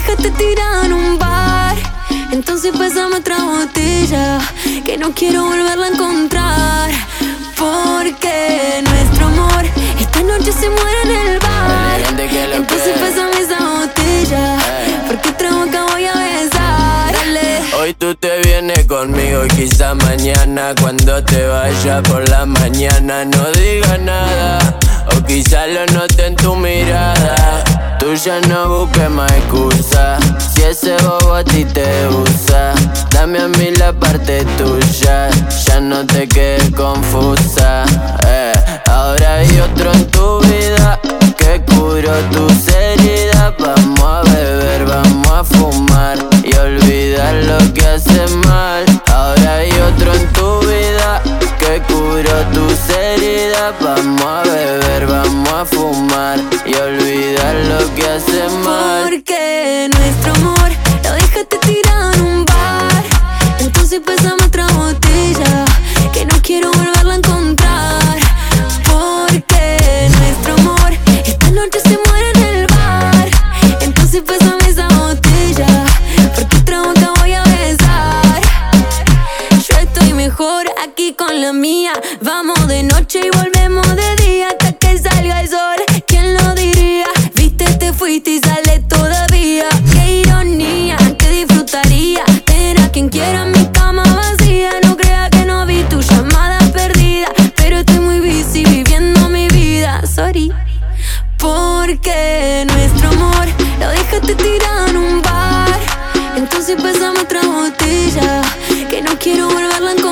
dejaste tirado en un bar. Entonces pásame otra botella, que no quiero volverla a encontrar. Porque nuestro amor esta noche se muere en el bar. Entonces pásame esa botella, porque otra boca voy a besar. Dale. Hoy tú te vienes conmigo y quizá mañana cuando te vayas por la mañana no digas nada, o quizá lo note en tu mirada. Tú ya no busques más excusa, si ese bobo a ti te usa. Dame a mí la parte tuya, ya no te quedes confusa. Ahora hay otro en tu vida que curó tus heridas. Vamos a beber, vamos a fumar y olvidar lo que hace mal. Ahora hay otro en tu vida que curó tus heridas. Vamos a beber, vamos a fumar y olvidar lo que hace mal. Porque nuestro amor lo dejaste tirado en un bar. Entonces pásame otra botella, que no quiero volverla a encontrar. Porque nuestro amor esta noche se muere en el bar. Entonces pásame esa botella, porque otra boca voy a besar. Yo estoy mejor aquí con la mía. Vamos de noche y volvemos de día hasta que salga el sol. ¿Quién lo diría? Viste, te fuiste y sale todavía. Qué ironía, que disfrutaría tener a quien quiera mi cama vacía. No crea que no vi tu llamada perdida, pero estoy muy busy viviendo mi vida. Sorry. Porque nuestro amor lo dejaste tirado en un bar. Entonces pásame otra botella, que no quiero volverla a encontrar.